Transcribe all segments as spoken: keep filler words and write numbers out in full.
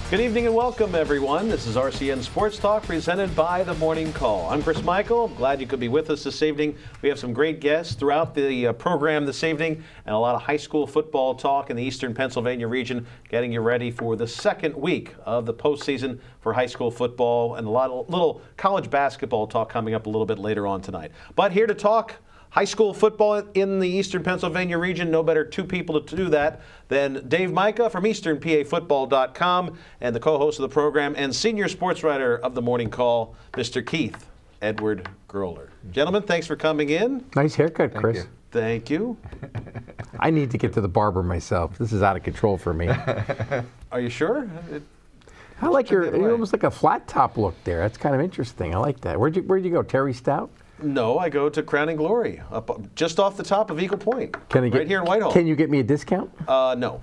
Good evening and welcome, everyone. This is R C N Sports Talk presented by The Morning Call. I'm Chris Michael. I'm glad you could be with us this evening. We have some great guests throughout the uh, program this evening and a lot of high school football talk in the Eastern Pennsylvania region, getting you ready for the second week of the postseason for high school football and a lot of little college basketball talk coming up a little bit later on tonight. But here to talk high school football in the Eastern Pennsylvania region, no better two people to do that than Dave Micah from Eastern P A Football dot com and the co-host of the program and senior sports writer of The Morning Call, Mister Keith Edward Groller. Gentlemen, thanks for coming in. Nice haircut, Thank Chris. you. Thank you. I need to get to the barber myself. This is out of control for me. Are you sure? It, I like your, the other you're way. almost like a flat top look there. That's kind of interesting. I like that. Where'd you, where'd you go, Terry Stout? no, I go to Crowning Glory, up just off the top of Eagle Point, Can I get, right here in Whitehall. Can you get me a discount? Uh, no.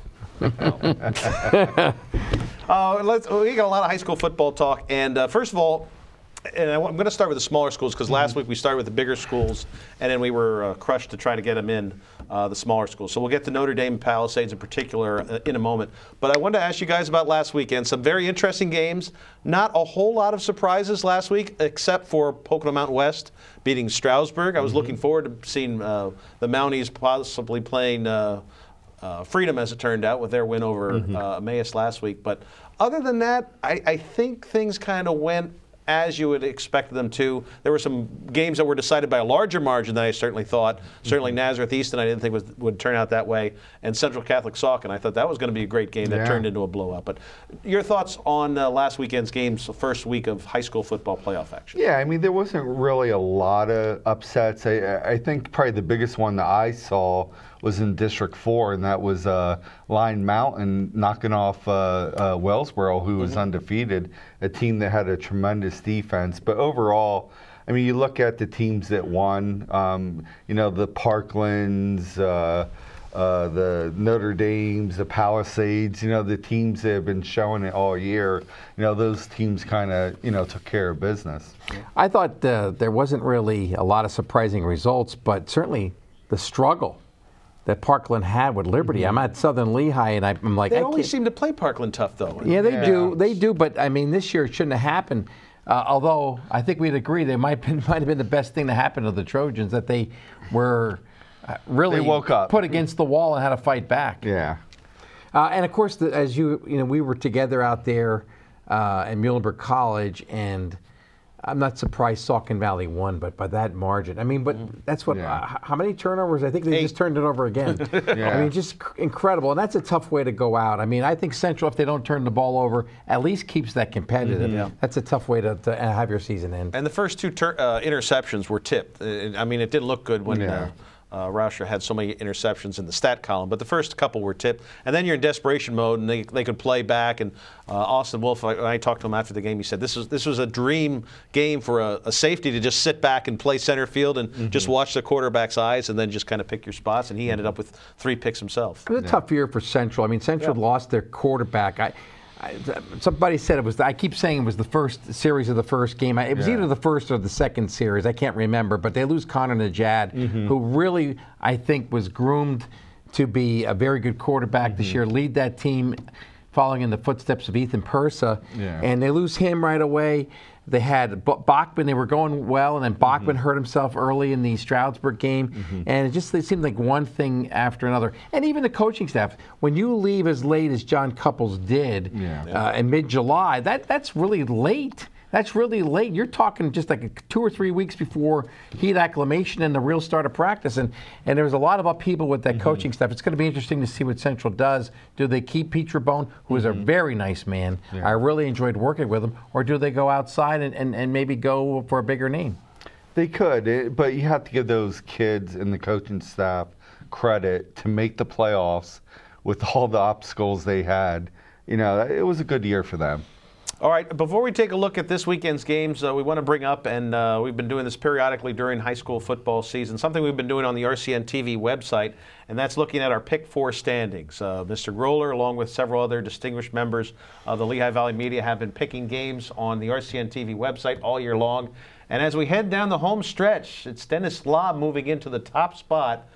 no. uh, let's, we got a lot of high school football talk, and uh, first of all, and I, I'm going to start with the smaller schools because last week we started with the bigger schools, and then we were uh, crushed to try to get them in uh, the smaller schools. So we'll get to Notre Dame and Palisades in particular uh, in a moment. But I wanted to ask you guys about last weekend. Some very interesting games. Not a whole lot of surprises last week, except for Pocono Mountain West beating Stroudsburg. I was mm-hmm. looking forward to seeing uh, the Mounties possibly playing uh, uh, Freedom, as it turned out, with their win over mm-hmm. uh, Emmaus last week. But other than that, I, I think things kind of went as you would expect them to. There were some games that were decided by a larger margin than I certainly thought. Mm-hmm. Certainly Nazareth Easton I didn't think was, would turn out that way. And Central Catholic Saucon, I thought that was going to be a great game that yeah. turned into a blowout. But your thoughts on uh, last weekend's games, the first week of high school football playoff action? Yeah, I mean, there wasn't really a lot of upsets. I, I think probably the biggest one that I saw was in District four, and that was uh, Line Mountain knocking off uh, uh, Wellsboro, who was mm-hmm. undefeated, a team that had a tremendous defense. But overall, I mean, you look at the teams that won, um, you know, the Parklands, uh, uh, the Notre Dames, the Palisades, you know, the teams that have been showing it all year, you know, those teams kind of, you know, took care of business. I thought uh, there wasn't really a lot of surprising results, but certainly the struggle that Parkland had with Liberty. Mm-hmm. I'm at Southern Lehigh, and I'm like, they I only can't. seem to play Parkland tough, though. Yeah, they yeah. do. They do. But I mean, this year it shouldn't have happened. Uh, although I think we'd agree they might been, might have been the best thing to happen to the Trojans, that they were uh, really They woke up. put against the wall and had to fight back. Yeah. Uh, and of course, the, as you you know, we were together out there uh, at Muhlenberg College, and I'm not surprised Saucon Valley won, but by that margin. I mean, but that's what, Yeah. uh, how many turnovers? I think they Eight. just turned it over again. Yeah. I mean, just c- incredible. And that's a tough way to go out. I mean, I think Central, if they don't turn the ball over, at least keeps that competitive. Mm-hmm. Yeah. That's a tough way to, to have your season end. And the first two tur- uh, interceptions were tipped. Uh, I mean, it didn't look good when Yeah. uh, uh, Rauscher had so many interceptions in the stat column, but the first couple were tipped. And then you're in desperation mode, and they, they could play back. And uh, Austin Wolf, I, I talked to him after the game, he said this was this was a dream game for a, a safety to just sit back and play center field and mm-hmm. just watch the quarterback's eyes and then just kind of pick your spots. And he ended up with three picks himself. It was a tough year for Central. I mean, Central Yeah. lost their quarterback. I, I, somebody said it was, I keep saying it was the first series of the first game. It was Yeah. either the first or the second series. I can't remember. But they lose Connor Najad, Mm-hmm. who really, I think, was groomed to be a very good quarterback Mm-hmm. this year, lead that team following in the footsteps of Ethan Persa. Yeah. And they lose him right away. They had B- Bachman, they were going well, and then Bachman Mm-hmm. hurt himself early in the Stroudsburg game. Mm-hmm. And it just it seemed like one thing after another. And even the coaching staff, when you leave as late as John Couples did Yeah. uh, in mid-July, that that's really late. That's really late. You're talking just like a, two or three weeks before heat acclimation and the real start of practice. And, and there was a lot of upheaval with that mm-hmm. coaching staff. It's going to be interesting to see what Central does. Do they keep Pete Trabone, who is mm-hmm. a very nice man? Yeah. I really enjoyed working with him. Or do they go outside and, and, and maybe go for a bigger name? They could, it, but you have to give those kids and the coaching staff credit to make the playoffs with all the obstacles they had. You know, it was a good year for them. All right, before we take a look at this weekend's games, uh, we want to bring up, and uh, we've been doing this periodically during high school football season, something we've been doing on the R C N T V website, and that's looking at our Pick Four standings. Uh, Mister Groller, along with several other distinguished members of the Lehigh Valley media, have been picking games on the R C N T V website all year long. And as we head down the home stretch, it's Dennis Laub moving into the top spot,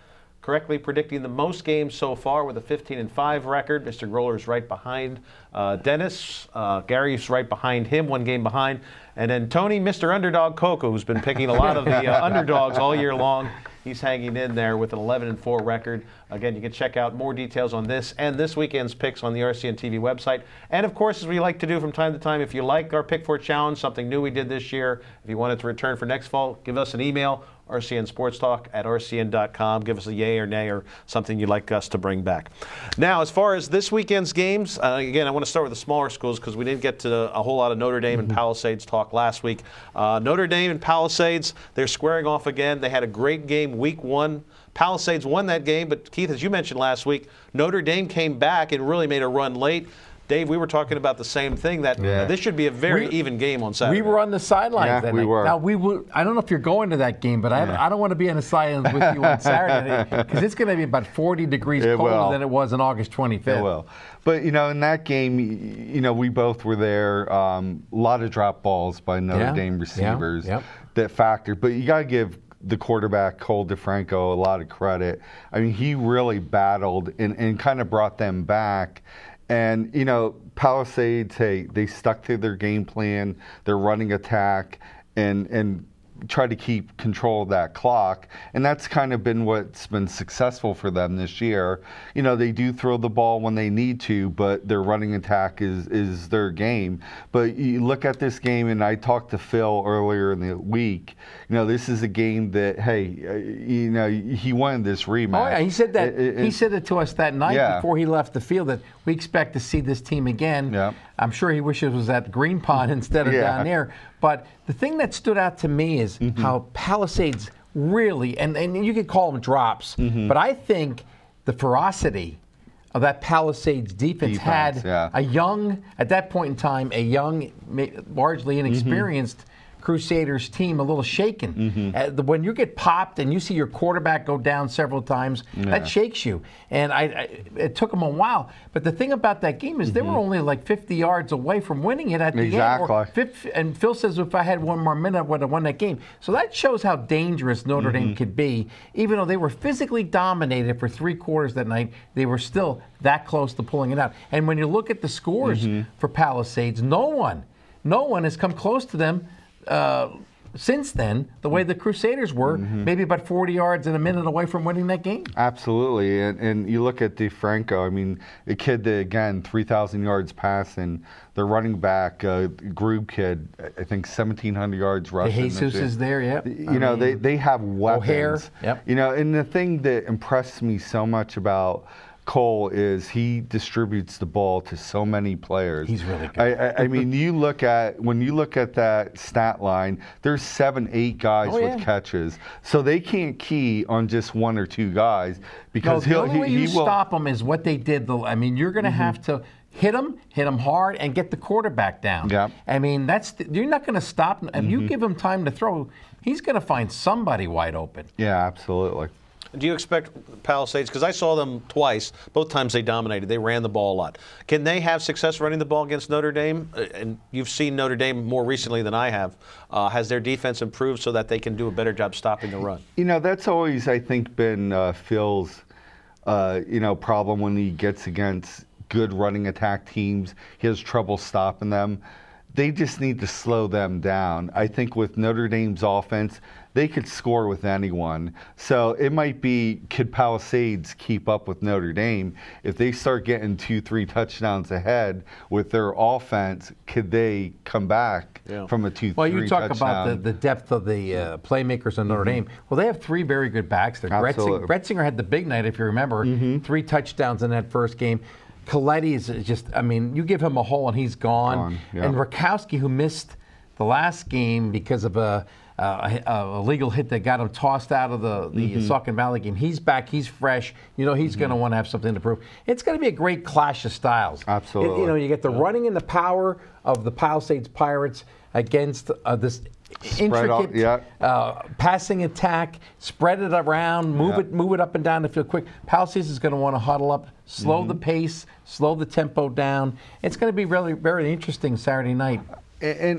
correctly predicting the most games so far with a fifteen and five record. Mister Groller is right behind uh, Dennis. Uh, Gary's right behind him, one game behind. And then Tony, Mister Underdog Coco, who's been picking a lot of the uh, underdogs all year long. He's hanging in there with an eleven and four record. Again, you can check out more details on this and this weekend's picks on the R C N T V website. And of course, as we like to do from time to time, if you like our Pick Four Challenge, something new we did this year, if you want it to return for next fall, give us an email, R C N Sports Talk at R C N dot com. Give us a yay or nay or something you'd like us to bring back. Now, as far as this weekend's games, uh, again, I want to start with the smaller schools because we didn't get to a whole lot of Notre Dame and Palisades talk last week. Uh, Notre Dame and Palisades, they're squaring off again. They had a great game week one. Palisades won that game, but Keith, as you mentioned last week, Notre Dame came back and really made a run late. Dave, we were talking about the same thing, that Yeah. this should be a very We- even game on Saturday. We were on the sidelines Yeah, that we night. were. Now, we will, I don't know if you're going to that game, but I, Yeah. I don't want to be on the sidelines with you on Saturday because it's going to be about forty degrees It colder will. than it was on August twenty-fifth. It will. But, you know, in that game, y- you know, we both were there. Um, a lot of drop balls by Notre Yeah, Dame yeah, receivers yep. that factored. But you got to give the quarterback, Cole DeFranco, a lot of credit. I mean, he really battled and, and kind of brought them back. And, you know, Palisades, hey, they stuck to their game plan, their running attack, and and try to keep control of that clock. And that's kind of been what's been successful for them this year. You know, they do throw the ball when they need to, but their running attack is, is their game. But you look at this game, and I talked to Phil earlier in the week, you know, this is a game that, hey, uh, you know, he wanted this rematch. Oh yeah, he said that. It- it- he said it to us that night Yeah. before he left the field that we expect to see this team again. Yeah. I'm sure he wishes it was at Green Pond instead of Yeah. down there. But the thing that stood out to me is Mm-hmm. how Palisades really, and, and you could call them drops, Mm-hmm. but I think the ferocity of that Palisades defense, Defense, had yeah. a young, at that point in time, a young, ma- largely inexperienced Crusaders team a little shaken. Mm-hmm. Uh, the- when you get popped and you see your quarterback go down several times, Yeah. that shakes you. And I, I, it took them a while. But the thing about that game is they were only like fifty yards away from winning it at the Exactly. end. Or fifty, and Phil says if I had one more minute, I would have won that game. So that shows how dangerous Notre Dame could be. Even though they were physically dominated for three quarters that night, they were still that close to pulling it out. And when you look at the scores for Palisades, no one, no one has come close to them uh, since then, the way the Crusaders were, maybe about forty yards and a minute away from winning that game. Absolutely, and, and you look at DeFranco. I mean, a kid that again three thousand yards passing. The running back, uh, Grube kid, I think seventeen hundred yards De rushing. Jesus is there, yep. You know, they they have weapons. O'Hare, yep. You know, and the thing that impressed me so much about Cole is he distributes the ball to so many players. He's really good. I, I, I mean, you look at when you look at that stat line. There's seven, eight guys Oh, with yeah. catches, so they can't key on just one or two guys No, because the he'll only he, way he you will. Mm-hmm. stop them is what they did. The, I mean, you're going to have to hit them, hit them hard, and get the quarterback down. Yeah. I mean, that's the, you're not going to stop him. If Mm-hmm. you give him time to throw, he's going to find somebody wide open. Yeah, absolutely. Do you expect Palisades, because I saw them twice, both times they dominated, they ran the ball a lot. Can they have success running the ball against Notre Dame? Uh, And you've seen Notre Dame more recently than I have. Uh, has their defense improved so that they can do a better job stopping the run? You know, that's always, I think, been uh, Phil's, uh, you know, problem when he gets against good running attack teams. He has trouble stopping them. They just need to slow them down. I think with Notre Dame's offense, they could score with anyone. So it might be, could Palisades keep up with Notre Dame? If they start getting two, three touchdowns ahead with their offense, could they come back Yeah. from a two, Well, three you talk touchdown? about the, the depth of the uh, playmakers in Notre Dame. Well, they have three very good backs. They're Gretzinger, Absolutely. Gretzinger had the big night, if you remember, three touchdowns in that first game. Coletti is just, I mean, you give him a hole and he's gone. Gone, yeah. And Rakowski, who missed the last game because of a, a, a legal hit that got him tossed out of the, the Mm-hmm. Saucon Valley game, he's back, he's fresh. You know, he's going to want to have something to prove. It's going to be a great clash of styles. Absolutely. It- you know, you get the running and the power of the Palisades Pirates against uh, this Spread out, intricate yeah. uh, passing attack, spread it around, move Yeah. it, move it up and down the field quick. Palisades is going to want to huddle up, slow Mm-hmm. the pace, slow the tempo down. It's going to be really very interesting Saturday night. And, and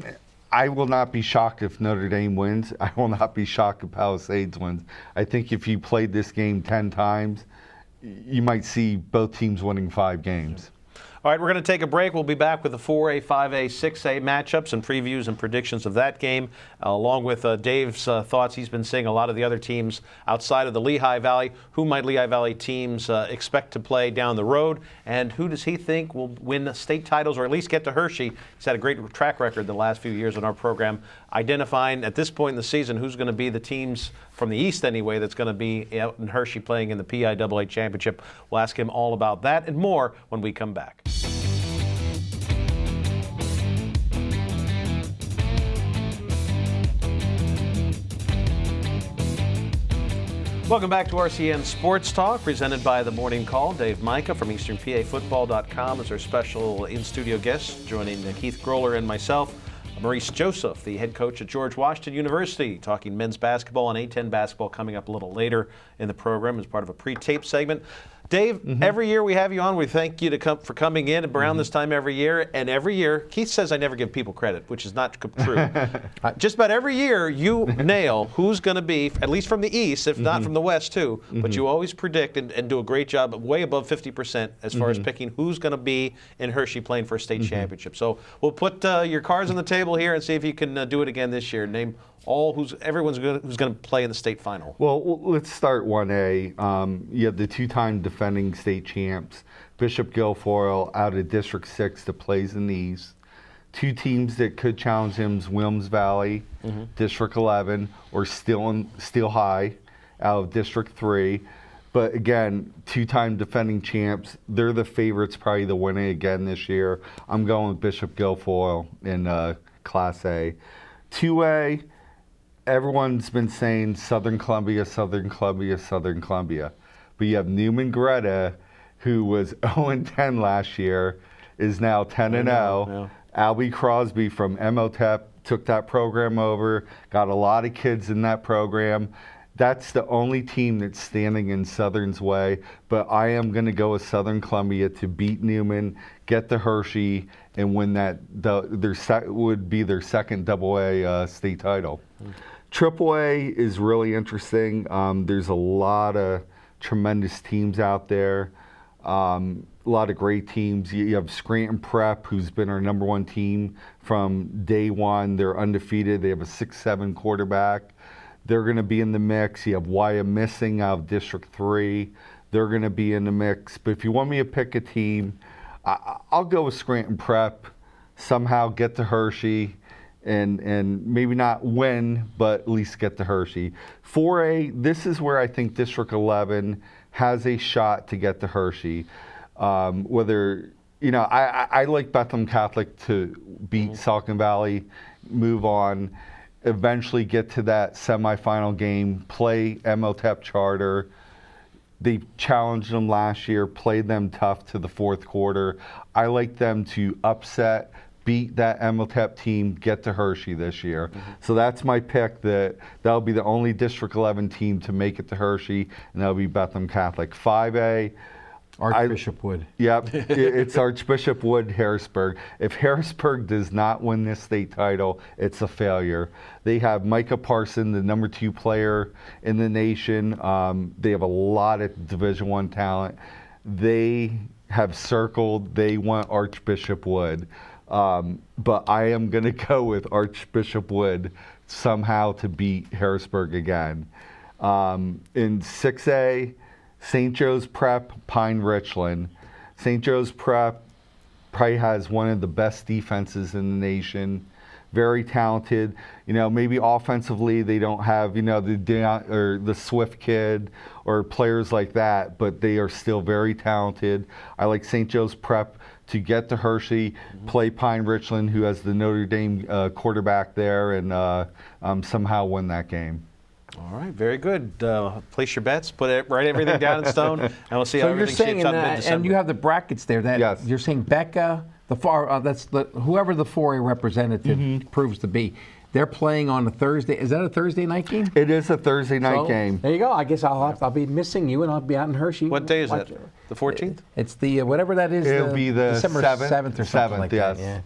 I will not be shocked if Notre Dame wins. I will not be shocked if Palisades wins. I think if you played this game ten times, you might see both teams winning five games. All right, we're going to take a break. We'll be back with the four A, five A, six A matchups and previews and predictions of that game, uh, along with uh, Dave's uh, thoughts. He's been seeing a lot of the other teams outside of the Lehigh Valley. Who might Lehigh Valley teams uh, expect to play down the road? And who does he think will win state titles or at least get to Hershey? He's had a great track record the last few years on our program, identifying at this point in the season who's going to be the teams from the East anyway that's going to be out in Hershey playing in the P I A A Championship. We'll ask him all about that and more when we come back. Welcome back to R C N Sports Talk, presented by The Morning Call. Dave Micah from Eastern P A Football dot com is our special in-studio guest, joining Keith Groller and myself. Maurice Joseph, the head coach at George Washington University, talking men's basketball and A ten basketball coming up a little later in the program as part of a pre-tape segment. Dave, mm-hmm. every year we have you on, we thank you to come for coming in around mm-hmm. this time every year. And every year, Keith says I never give people credit, which is not true. uh, just about every year, you nail who's going to be, at least from the East, if mm-hmm. not from the West too. Mm-hmm. But you always predict and, and do a great job, way above fifty percent as far mm-hmm. as picking who's going to be in Hershey playing for a state mm-hmm. championship. So we'll put uh, your cards on the table here and see if you can uh, do it again this year. Name all who's everyone's gonna, who's going to play in the state final. Well, let's start one A. Um, you have the two-time defending state champs, Bishop Guilfoyle, out of District six that plays in the East. Two teams that could challenge him is Williams Valley, mm-hmm. District eleven, or Steel, Steel High out of District three. But again, two-time defending champs. They're the favorites probably to win it again this year. I'm going with Bishop Guilfoyle in uh, Class A. two A, everyone's been saying Southern Columbia, Southern Columbia, Southern Columbia. But you have Newman Greta, who was oh and ten last year, is now ten and oh. Yeah. Albie Crosby from M O T E P took that program over, got a lot of kids in that program. That's the only team that's standing in Southern's way. But I am going to go with Southern Columbia to beat Newman, get to Hershey, and win that. The, their sec, would be their second double A uh, state title. Mm. Triple A is really interesting. Um, there's a lot of tremendous teams out there, um, a lot of great teams. You, you have Scranton Prep, who's been our number one team from day one. They're undefeated. They have a six seven quarterback. They're going to be in the mix. You have Wyomissing out of District three. They're going to be in the mix. But if you want me to pick a team, I, I'll go with Scranton Prep, somehow get to Hershey, and and maybe not win, but at least get to Hershey. four A, this is where I think District eleven has a shot to get to Hershey. Um, whether, you know, I, I, I like Bethlehem Catholic to beat mm-hmm. Saucon Valley, move on, eventually get to that semifinal game, play M O T E P Charter. They challenged them last year, played them tough to the fourth quarter. I like them to upset, beat that M O T E P team, get to Hershey this year. Mm-hmm. So that's my pick. That that'll be the only District eleven team to make it to Hershey, and that'll be Bethlehem Catholic. five A, Archbishop I, Wood. Yep, it, it's Archbishop Wood, Harrisburg. If Harrisburg does not win this state title, it's a failure. They have Micah Parson, the number two player in the nation. Um, they have a lot of Division One talent. They have circled, they want Archbishop Wood. Um, but I am going to go with Archbishop Wood somehow to beat Harrisburg again. Um, in six A, Saint Joe's Prep, Pine Richland. Saint Joe's Prep probably has one of the best defenses in the nation. Very talented. You know, maybe offensively they don't have, you know, the De- or the Swift kid or players like that, but they are still very talented. I like Saint Joe's Prep to get to Hershey, mm-hmm. play Pine Richland, who has the Notre Dame uh, quarterback there, and uh, um, somehow win that game. All right, very good. Uh, place your bets, put it, write everything down in stone, and we'll see so how everything shapes up in December. And you have the brackets there. That yes. You're saying Becca, the far uh, that's the whoever the four A representative mm-hmm. proves to be. They're playing on a Thursday. Is that a Thursday night game? It is a Thursday night so, game. There you go. I guess I'll have, I'll be missing you, and I'll be out in Hershey. What day is Watch that? it. The fourteenth? It's the uh, whatever that is. It'll the be the December seventh seventh or something seventh, like yes. that. Yeah.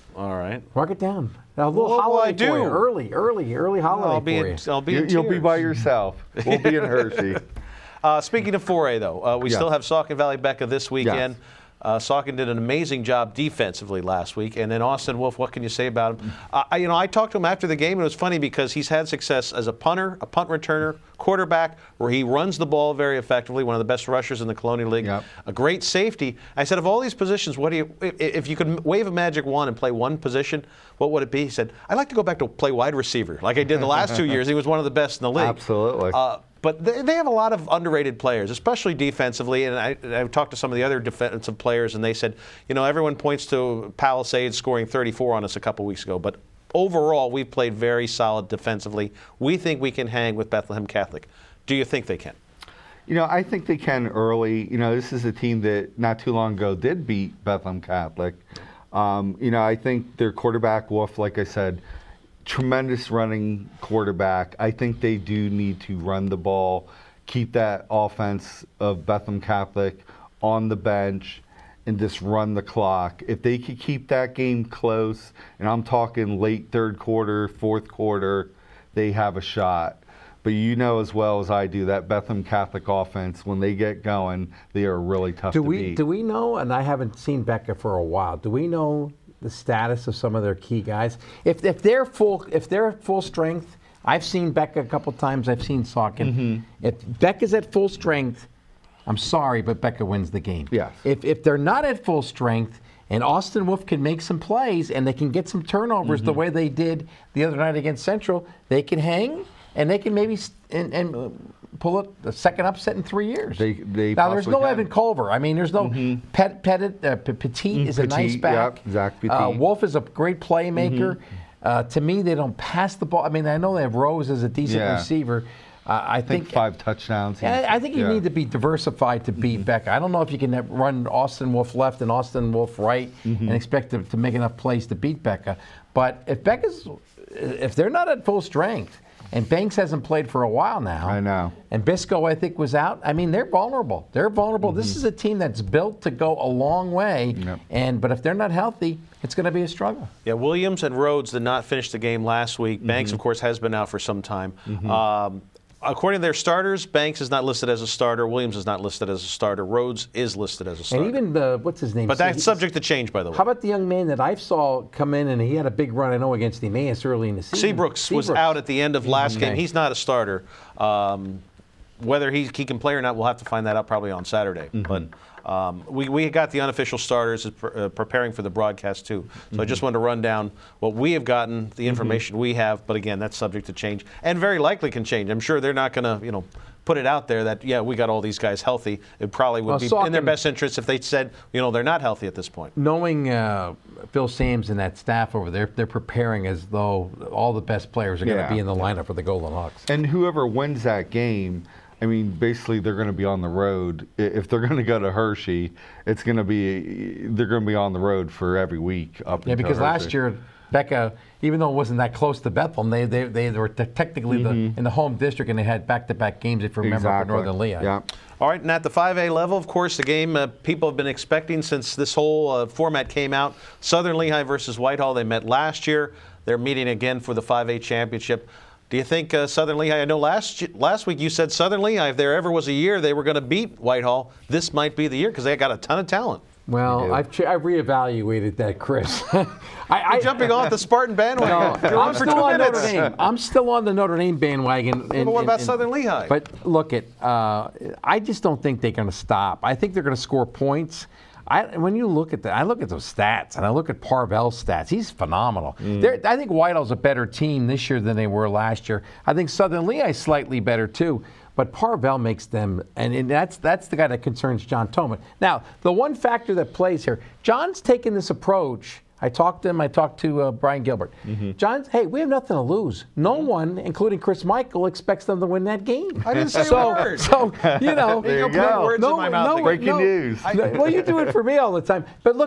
All right. Mark it down. A little What will holiday I do? for you. Early, early, early holiday I'll be for in, you. I'll be You, in you'll be tears. by yourself. We'll be in Hershey. Uh, speaking of four A, though, uh, we Yeah. still have Saucon Valley Becca this weekend. Yes. Uh, Saucon did an amazing job defensively last week, and then Austin Wolf. What can you say about him? Uh, I, you know, I talked to him after the game, and it was funny because he's had success as a punter, a punt returner, quarterback, where he runs the ball very effectively. One of the best rushers in the Colonial League. Yep. A great safety. I said, of all these positions, what do you? If, if you could wave a magic wand and play one position, what would it be? He said, I'd like to go back to play wide receiver, like I did the last two years. He was one of the best in the league. Absolutely. Uh, But they, they have a lot of underrated players, especially defensively. And I, I talked to some of the other defensive players, and they said, you know, everyone points to Palisades scoring thirty-four on us a couple weeks ago. But overall, we've played very solid defensively. We think we can hang with Bethlehem Catholic. Do you think they can? You know, I think they can early. You know, this is a team that not too long ago did beat Bethlehem Catholic. Um, you know, I think their quarterback, Wolf, like I said, tremendous running quarterback. I think they do need to run the ball, keep that offense of Bethlehem Catholic on the bench, and just run the clock. If they could keep that game close, and I'm talking late third quarter, fourth quarter, they have a shot. But you know as well as I do that Bethlehem Catholic offense, when they get going, they are really tough Do to we beat. do we know? And I haven't seen Becca for a while. Do we know the status of some of their key guys? If if they're full if they're at full strength, I've seen Becca a couple times. I've seen Saucon. Mm-hmm. If Becca's at full strength, I'm sorry, but Becca wins the game. Yes. If if they're not at full strength, and Austin Wolf can make some plays and they can get some turnovers Mm-hmm. the way they did the other night against Central, they can hang and they can maybe st- and, and uh, pull up the second upset in three years. They- they now there's no possibly can. Evan Culver. I mean, there's no Pet Pettit. Uh, P- Petit is a Petit, nice back. yep, Zach Petit. Uh, Wolf is a great playmaker. Uh, to me, they don't pass the ball. I mean, I know they have Rose as a decent Yeah. receiver. Uh, I I think think five touchdowns. yeah, I think you Yeah. need to be diversified to beat Becca. I don't know if you can have- run Austin Wolf left and Austin Wolf right and expect to, to make enough plays to beat Becca. But if Becca's, if they're not at full strength, and Banks hasn't played for a while now. I know. And Bisco, I think, was out. I mean, they're vulnerable. They're vulnerable. This is a team that's built to go a long way. Yep. And but if they're not healthy, it's going to be a struggle. Yeah, Williams and Rhodes did not finish the game last week. Banks, of course, has been out for some time. Um, according to their starters, Banks is not listed as a starter. Williams is not listed as a starter. Rhodes is listed as a starter. And even the what's his name? but that's He- subject to change, by the way. How about the young man that I saw come in and he had a big run? I know against Emmaus early in the season. Seabrooks was Seabrooks. out at the end of last Okay. game. He's not a starter. Um, whether he, he can play or not, we'll have to find that out probably on Saturday. But um, we, we got the unofficial starters uh, preparing for the broadcast too. So I just wanted to run down what we have gotten, the information we have. But again, that's subject to change and very likely can change. I'm sure they're not going to, you know, put it out there that, yeah, we got all these guys healthy. It probably would Well, be in Saucon- their best interest if they said, you know, they're not healthy at this point. Knowing uh, Phil Sams and that staff over there, they're preparing as though all the best players are going Yeah. to be in the lineup for the Golden Hawks. And whoever wins that game, I mean, basically they're going to be on the road. I- If they're going to go to Hershey, it's going to be they're going to be on the road for every week up. Yeah, until because last Hershey. year, Becca, even though it wasn't that close to Bethlehem, they they, they were te- technically the, in the home district and they had back-to-back games, if you remember, up in Exactly. Northern Lehigh. Yeah. All right, and at the five A level, of course, the game uh, people have been expecting since this whole uh, format came out. Southern Lehigh versus Whitehall. They met last year. They're meeting again for the five A championship. Do you think uh, Southern Lehigh? I know last last week you said Southern Lehigh, if there ever was a year they were going to beat Whitehall, this might be the year because they got a ton of talent. Well, do. I've, ch- I've reevaluated that, Chris. I, I, Jumping off the Spartan bandwagon. No, You're on I'm for still two on minutes. Notre Dame. I'm still on the Notre Dame bandwagon. And, but what and- about and- Southern Lehigh? But look, at uh, I just don't think they're going to stop. I think they're going to score points. I, when you look at that, I look at those stats, and I look at Parvell's stats. He's phenomenal. They're- I think Whitehall's a better team this year than they were last year. I think Southern Lehigh's slightly better too. But Parvell makes them, and, and that's that's the guy that concerns John Toman. Now, the one factor that plays here, John's taken this approach. I talked to him. I talked to uh, Brian Gilbert. John's, hey, we have nothing to lose. No one, including Chris Michael, expects them to win that game. I didn't say so, a word. So, you know, There you Don't put go. words in no, my mouth no, again. Breaking no, news. no, well, you do it for me all the time. But look at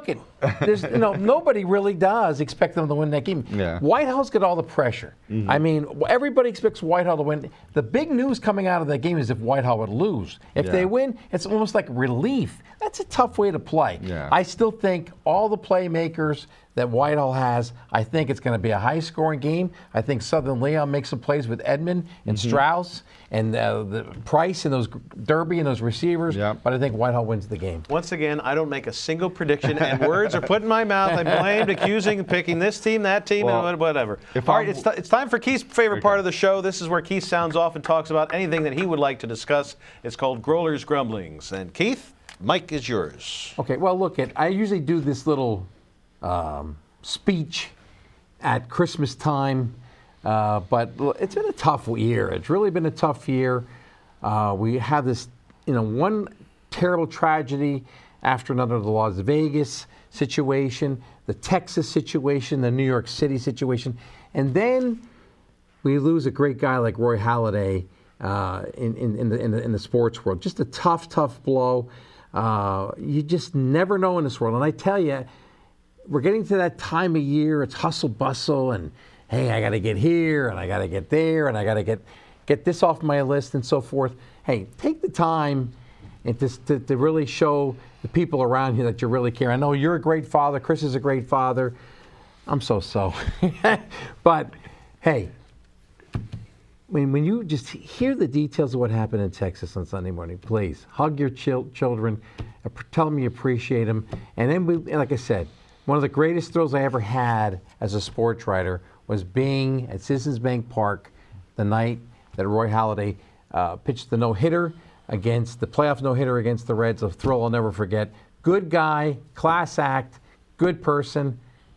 there's, you know, nobody really does expect them to win that game. Yeah. Whitehall's got all the pressure. Mm-hmm. I mean, everybody expects Whitehall to win. The big news coming out of that game is if Whitehall would lose. If Yeah. they win, it's almost like relief. That's a tough way to play. Yeah. I still think all the playmakers that Whitehall has, I think it's going to be a high-scoring game. I think Southern Leon makes some plays with Edmond and Mm-hmm. Strauss and uh, the Price and those Derby and those receivers. Yep. But I think Whitehall wins the game. Once again, I don't make a single prediction, and words are put in my mouth. I'm blamed, accusing, picking this team, that team, Well, and whatever. if All I'm- right, it's, t- it's time for Keith's favorite Okay. part of the show. This is where Keith sounds off and talks about anything that he would like to discuss. It's called Growler's Grumblings. And Keith, mic is yours. Okay, well, look, at I usually do this little um, speech at Christmas time, uh, but l- it's been a tough year. It's really been a tough year. Uh, we have this, you know, one terrible tragedy after another, the Las Vegas situation, the Texas situation, the New York City situation, and then we lose a great guy like Roy Halladay uh, in, in, in, the, in, the, in the sports world. Just a tough, tough blow. Uh, you just never know in this world. And I tell you, we're getting to that time of year. It's hustle bustle, and hey, I got to get here, and I got to get there, and I got to get get this off my list, and so forth. Hey, take the time and to, to, to really show the people around you that you really care. I know you're a great father. Chris is a great father. I'm so-so. But, hey, when, when you just hear the details of what happened in Texas on Sunday morning, please hug your chil- children, uh, tell them you appreciate them. And then, we, like I said, one of the greatest thrills I ever had as a sports writer was being at Citizens Bank Park the night that Roy Halladay uh, pitched the no-hitter against the playoff no-hitter against the Reds. A thrill I'll never forget. Good guy, class act, good person.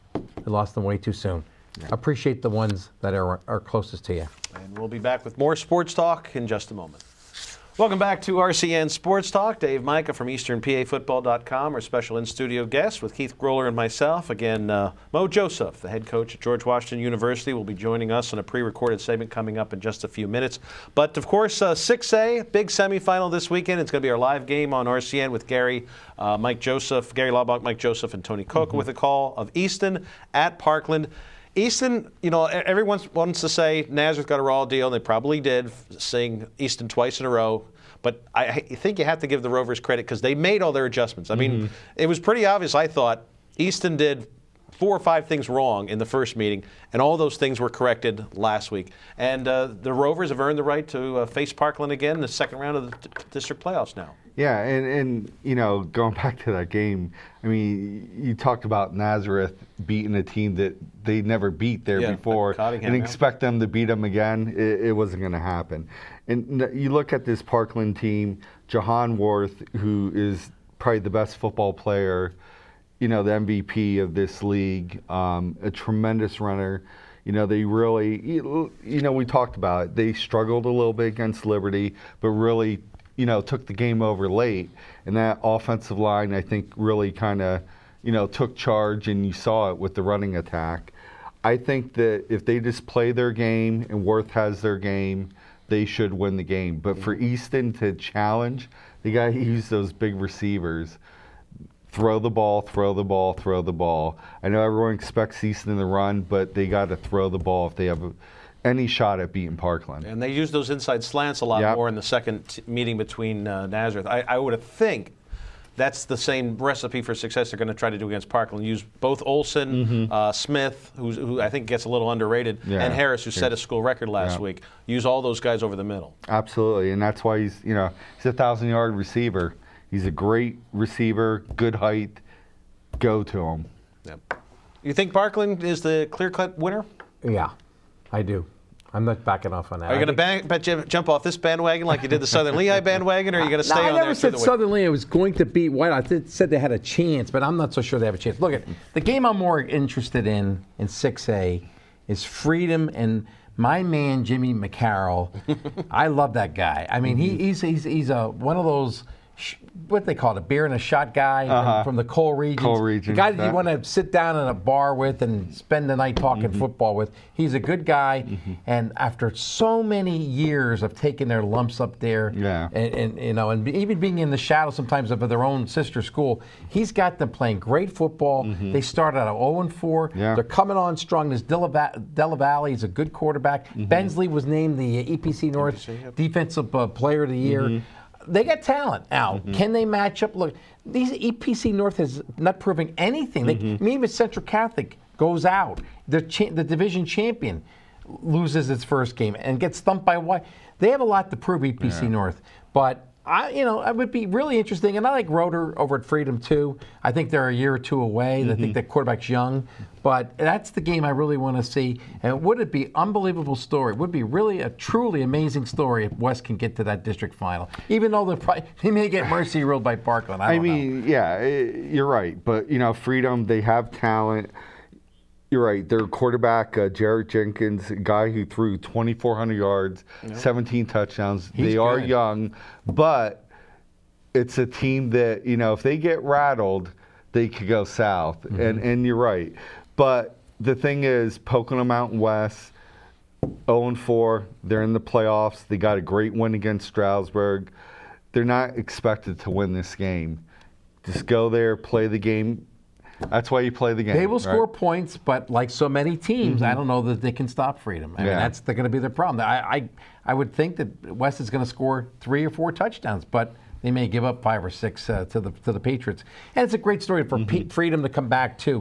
I lost them way too soon. Yeah. Appreciate the ones that are, are closest to you. And we'll be back with more sports talk in just a moment. Welcome back to R C N Sports Talk. Dave Micah from Eastern P A Football dot com, our special in-studio guest with Keith Groller and myself. Again, uh, Mo Joseph, the head coach at George Washington University, will be joining us on a pre-recorded segment coming up in just a few minutes. But, of course, uh, six A, big semifinal this weekend. It's going to be our live game on R C N with Gary, uh, Mike Joseph, Gary Laubach, Mike Joseph, and Tony Coca mm-hmm. with a call of Easton at Parkland. Easton, you know, everyone wants to say Nazareth got a raw deal, and they probably did, seeing Easton twice in a row. But I think you have to give the Rovers credit because they made all their adjustments. I mean, mm-hmm. it was pretty obvious, I thought. Easton did four or five things wrong in the first meeting, and all those things were corrected last week. And uh, the Rovers have earned the right to uh, face Parkland again in the second round of the d- district playoffs now. Yeah, and, and, you know, going back to that game, I mean, you talked about Nazareth beating a team that they never beat there yeah, before Cottingham, and yeah. expect them to beat them again. It, it wasn't going to happen. And you look at this Parkland team, Jahan Worth, who is probably the best football player, you know, the M V P of this league, um, a tremendous runner. You know, they really, you know, we talked about it. They struggled a little bit against Liberty, but really, you know, took the game over late. And that offensive line, I think, really kind of, you know, took charge, and you saw it with the running attack. I think that if they just play their game and Worth has their game, they should win the game. But for Easton to challenge, they got to use those big receivers. Throw the ball, throw the ball, throw the ball. I know everyone expects Easton to run, but they got to throw the ball if they have a, any shot at beating Parkland. And they used those inside slants a lot yep. more in the second t- meeting between uh, Nazareth. I, I would think that's the same recipe for success they're going to try to do against Parkland. Use both Olson, mm-hmm. uh, Smith, who's, who I think gets a little underrated, yeah. and Harris, who set a school record last yeah. week. Use all those guys over the middle. Absolutely, and that's why he's, you know, he's a thousand-yard receiver. He's a great receiver, good height. Go to him. Yep. You think Parkland is the clear-cut winner? Yeah, I do. I'm not backing off on that. Are you going to jump off this bandwagon like you did the Southern Lehigh bandwagon, or are you going to stay no, on I there? never said the Southern Lehigh was going to beat White. I said they had a chance, but I'm not so sure they have a chance. Look, at the game I'm more interested in in six A is Freedom and my man Jimmy McCarroll. I love that guy. I mean, he, he's he's he's a one of those sh- what they call it, a beer and a shot guy Uh-huh. from, from the coal regions. Coal region, The guy that yeah. you want to sit down in a bar with and spend the night talking Mm-hmm. football with. He's a good guy. Mm-hmm. And after so many years of taking their lumps up there, Yeah. and, and you know, and even being in the shadow sometimes of their own sister school, he's got them playing great football. Mm-hmm. They started out oh and four. Yeah. They're coming on strong. This Della, Va- Della Valle is a good quarterback. Mm-hmm. Bensley was named the E P C North E P C, yep. Defensive uh, Player of the Year. Mm-hmm. They got talent. Now, can they match up? Look, these E P C North has not proving anything. They, I mean, even Central Catholic goes out. The cha- the division champion loses its first game and gets thumped by White. They have a lot to prove, E P C Yeah. North. But I, you know, it would be really interesting. And I like Rotor over at Freedom too. I think they're a year or two away. I think that quarterback's young. But that's the game I really want to see. And would it be unbelievable story? It would be really a truly amazing story if West can get to that district final. Even though they're probably, they may get mercy ruled by Parkland. I, I don't know. mean, yeah, eh, you're right. But, you know, Freedom, they have talent. You're right. Their quarterback, uh, Jared Jenkins, a guy who threw twenty-four hundred yards, seventeen touchdowns. He's they are good. young, but it's a team that, you know, if they get rattled, they could go south. Mm-hmm. And and you're right. But the thing is, Pocono Mountain West, oh and four, they're in the playoffs. They got a great win against Stroudsburg. They're not expected to win this game. Just go there, play the game. That's why you play the game. They will score right? points, but like so many teams, I don't know that they can stop Freedom. I mean, Yeah. that's going to be their problem. I, I, I would think that West is going to score three or four touchdowns, but they may give up five or six uh, to the to the Patriots. And it's a great story for P- Freedom to come back too.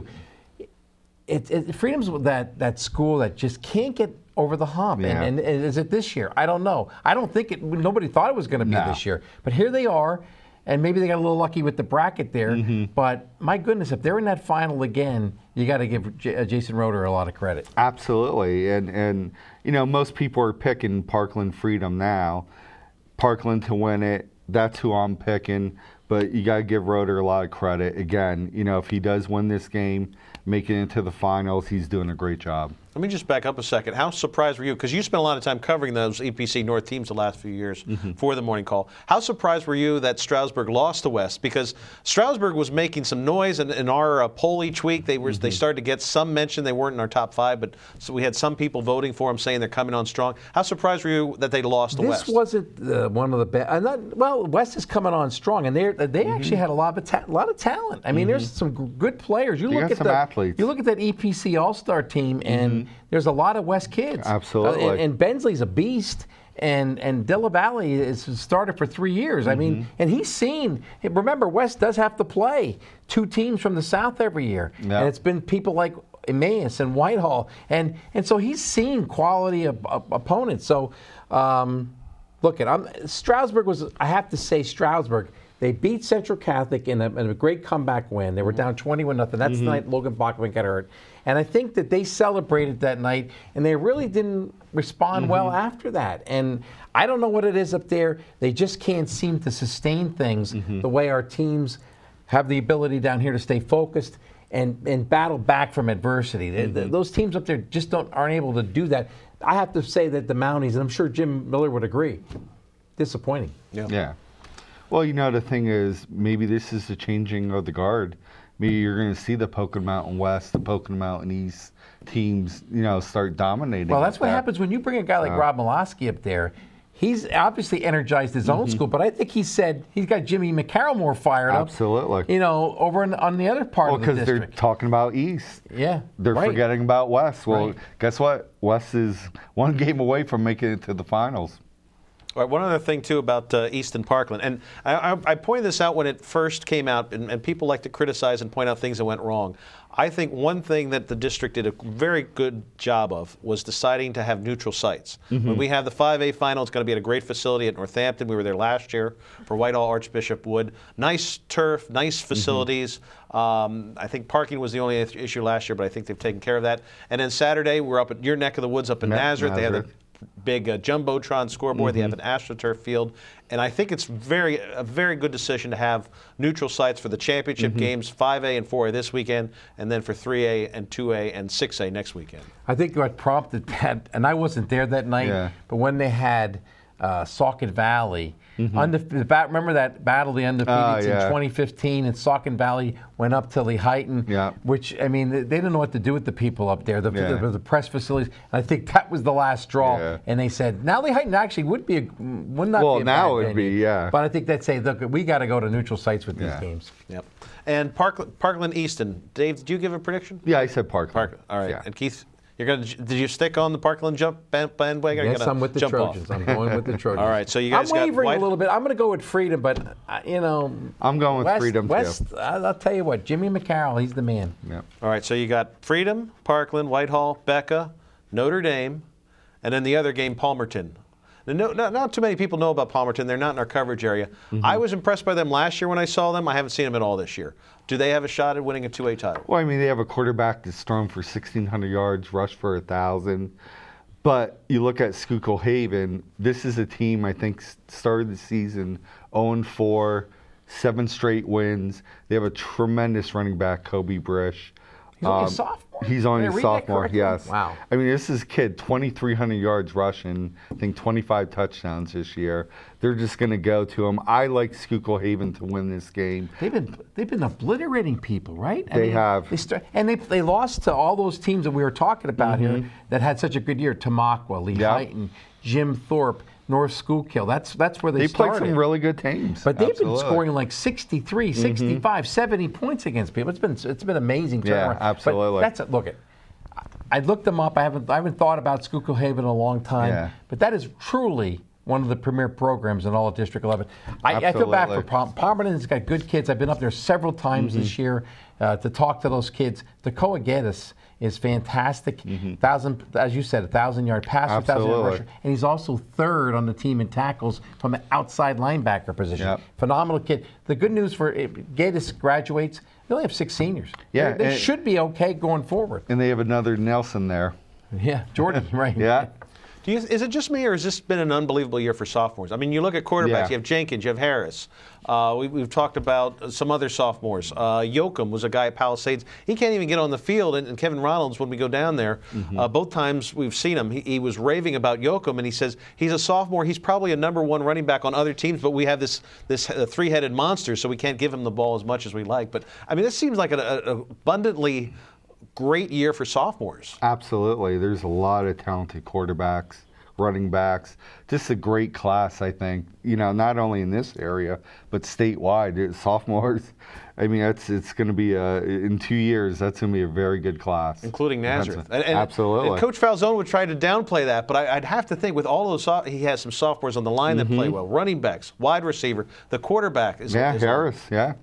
It, it, Freedom's that that school that just can't get over the hump. Yeah. And, and is it this year? I don't know. I don't think it. Nobody thought it was going to be No. this year, but here they are. And maybe they got a little lucky with the bracket there. Mm-hmm. But my goodness, if they're in that final again, you got to give J- uh, Jason Roeder a lot of credit. Absolutely. And, and, you know, most people are picking Parkland Freedom now. Parkland to win it, that's who I'm picking. But you got to give Roeder a lot of credit. Again, you know, if he does win this game, make it into the finals, he's doing a great job. Let me just back up a second. How surprised were you? Because you spent a lot of time covering those E P C North teams the last few years Mm-hmm. for the morning call. How surprised were you that Stroudsburg lost to West? Because Stroudsburg was making some noise in, in our uh, poll each week. They were Mm-hmm. they started to get some mention. They weren't in our top five, but so we had some people voting for them, saying they're coming on strong. How surprised were you that they lost to This West? wasn't uh, one of the best. Uh, not, well, West is coming on strong, and they they Mm-hmm. actually had a lot of ta- a lot of talent. I mean, there's some g- good players. You They look got at some the athletes. you look at that E P C All Star team, and there's a lot of West kids. Absolutely. Uh, and, and Bensley's a beast. And and Della Valle is started for three years. I mean, and he's seen. Remember, West does have to play two teams from the South every year, Yeah. and it's been people like Emmaus and Whitehall, and and so he's seen quality of, of opponents. So, um, look at I'm, Stroudsburg was. I have to say, Stroudsburg. They beat Central Catholic in a, in a great comeback win. They were down twenty-one nothing. That's the night Logan Bachman got hurt. And I think that they celebrated that night, and they really didn't respond well after that. And I don't know what it is up there. They just can't seem to sustain things the way our teams have the ability down here to stay focused and, and battle back from adversity. They- they- those teams up there just don't aren't able to do that. I have to say that the Mounties, and I'm sure Jim Miller would agree, disappointing. Yeah. Yeah. Well, you know, the thing is, maybe this is the changing of the guard. Maybe you're going to see the Pocono Mountain West, the Pocono Mountain East teams, you know, start dominating. Well, that's what that. happens when you bring a guy like Uh, Rob Milosky up there. He's obviously energized his own school, but I think he said he's got Jimmy McCarroll more fired up. Absolutely. You know, over in, on the other part Well, of the because they're district. talking about East. Yeah, They're right. forgetting about West. Well, Right. guess what? West is one game away from making it to the finals. All right, one other thing, too, about uh, Easton Parkland. And I, I, I pointed this out when it first came out, and, and people like to criticize and point out things that went wrong. I think one thing that the district did a very good job of was deciding to have neutral sites. Mm-hmm. When we have the five A final, it's going to be at a great facility at Northampton. We were there last year for Whitehall Archbishop Wood. Nice turf, nice facilities. Mm-hmm. Um, I think parking was the only issue last year, but I think they've taken care of that. And then Saturday, we're up at your neck of the woods up in Na- Nazareth. They had Nazareth. the big uh, jumbotron scoreboard. Mm-hmm. They have an AstroTurf field, and I think it's very a very good decision to have neutral sites for the championship Mm-hmm. games, five A and four A this weekend, and then for three A and two A and six A next weekend. I think what prompted that, and I wasn't there that night, Yeah. but when they had uh, Saucon Valley. Mm-hmm. Undef- bat- remember that battle, the undefeateds uh, yeah. in twenty fifteen, and Saucon Valley went up to Lehighton, yeah. which, I mean, they, they didn't know what to do with the people up there, the, Yeah. the, the press facilities. And I think that was the last straw. Yeah. And they said, now Lehighton actually would be a, would not Well, be a now bad it would venue. be, yeah. But I think they'd say, look, we got to go to neutral sites with these Yeah. games. Yep. And Park, Parkland Easton. Dave, did you give a prediction? Yeah, I said Parkland. Park. All right. Yeah. And Keith, you're gonna. Did you stick on the Parkland jump band- bandwagon? or you Yes, gonna I'm with the jump Trojans. Off? I'm going with the Trojans. All right. So you guys I'm got wavering White- a little bit. I'm going to go with Freedom, but uh, you know, I'm going with West, Freedom, too. West, I'll tell you what, Jimmy McCarroll, he's the man. Yeah. All right. So you got Freedom, Parkland, Whitehall, Becca, Notre Dame, and then the other game, Palmerton. Now, no, not, not too many people know about Palmerton. They're not in our coverage area. Mm-hmm. I was impressed by them last year when I saw them. I haven't seen them at all this year. Do they have a shot at winning a two A title? Well, I mean, they have a quarterback that's thrown for sixteen hundred yards, rushed for one thousand. But you look at Schuylkill Haven, this is a team I think started the season oh and four, seven straight wins. They have a tremendous running back, Kobe Brish. He's only a Um, sophomore? He's only Did I a read that sophomore, correctly? yes. Wow. I mean, this is a kid, twenty-three hundred yards rushing, I think twenty-five touchdowns this year. They're just going to go to him. I like Schuylkill Haven to win this game. They've been they've been obliterating people, right? I They mean, have. They start, and they they lost to all those teams that we were talking about Mm-hmm. here that had such a good year: Tamaqua, Lehighton, Jim Thorpe, North Schuylkill. That's that's where they, They started. played some really good teams. But they've Absolutely. been scoring like sixty-three, sixty-five, seventy points against people. It's been it's been amazing. Yeah, turnaround. absolutely. But that's a, look at. I looked them up. I haven't I haven't thought about Schuylkill Haven in a long time. Yeah. But that is truly one of the premier programs in all of District eleven. I, I feel bad for Absolutely. Palm. Palmerton's got good kids. I've been up there several times Mm-hmm. this year uh, to talk to those kids. The Koa Geddes is fantastic. Thousand, as you said, a thousand yard passer, thousand yard Mm-hmm. Absolutely. rusher, and he's also third on the team in tackles from the outside linebacker position. Yep. Phenomenal kid. The good news for Geddes graduates, they only have six seniors. Yeah, they, they and- should be okay going forward. And they have another Nelson there. Yeah, Jordan, right? Yeah. Do you, is it just me, or has this been an unbelievable year for sophomores? I mean, you look at quarterbacks. Yeah. You have Jenkins, you have Harris. Uh, we, we've talked about some other sophomores. Uh, Yoakum was a guy at Palisades. He can't even get on the field. And, and Kevin Ronalds, when we go down there, Mm-hmm. uh, both times we've seen him, he, he was raving about Yoakum, and he says he's a sophomore. He's probably a number one running back on other teams, but we have this this uh, three-headed monster, so we can't give him the ball as much as we like. But I mean, this seems like an abundantly great year for sophomores. Absolutely. There's a lot of talented quarterbacks, running backs. Just a great class, I think. You know, not only in this area, but statewide. It's sophomores. I mean, it's it's going to be a, in two years. That's going to be a very good class, Including Nazareth. That's- And, and- Absolutely. And Coach Falzone would try to downplay that, but I, I'd have to think with all those, so- he has some sophomores on the line that play well, running backs, wide receiver, the quarterback is. Yeah, is Harris. Yeah.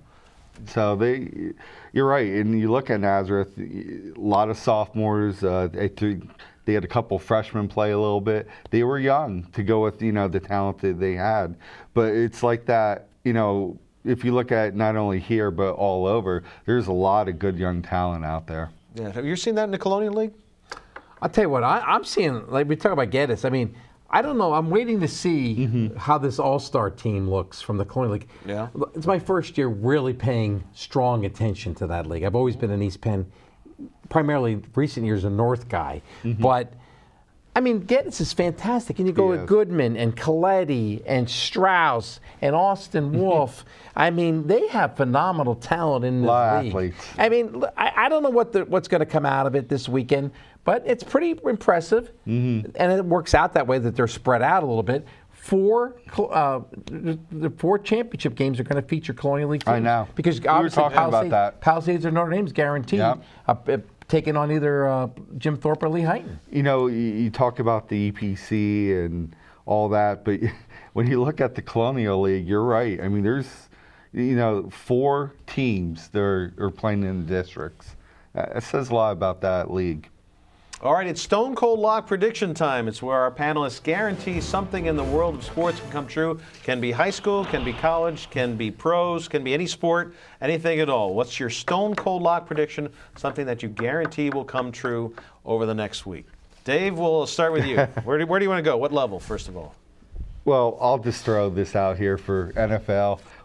So they, you're right, and you look at Nazareth, a lot of sophomores. Uh, they, th- they had a couple freshmen play a little bit. They were young to go with you know the talent that they had, but it's like that. You know, if you look at not only here but all over, there's a lot of good young talent out there. Yeah. Have you seen that in the Colonial League? I'll tell you what, I, I'm seeing, like we talk about Geddes, I mean, I don't know, I'm waiting to see Mm-hmm. how this all-star team looks from the Colonial League. Yeah. It's my first year really paying strong attention to that league. I've always been an East Penn, primarily recent years a North guy. Mm-hmm. But, I mean, Geddes is fantastic. And you go He with is. Goodman and Coletti and Strauss and Austin Wolf. I mean, they have phenomenal talent in this Lot of league. athletes. I mean, l- I, I don't know what the, what's going to come out of it this weekend, but it's pretty impressive. Mm-hmm. And it works out that way that they're spread out a little bit. Four, cl- uh, the the four championship games are going to feature Colonial League teams. I know. Because We were obviously talking about Palisades, that. Palisades or Notre Dame's guaranteed Yep. uh, uh, taking on either uh, Jim Thorpe or Lehighton. You know, you, you talk about the E P C and all that, but when you look at the Colonial League, you're right. I mean, there's, you know, four teams that are, are playing in the districts. Uh, It says a lot about that league. All right, it's Stone Cold Lock prediction time. It's where our panelists guarantee something in the world of sports can come true. Can be high school, can be college, can be pros, can be any sport, anything at all. What's your Stone Cold Lock prediction? Something that you guarantee will come true over the next week. Dave, we'll start with you. Where do, where do you want to go? What level, first of all? Well, I'll just throw this out here for N F L.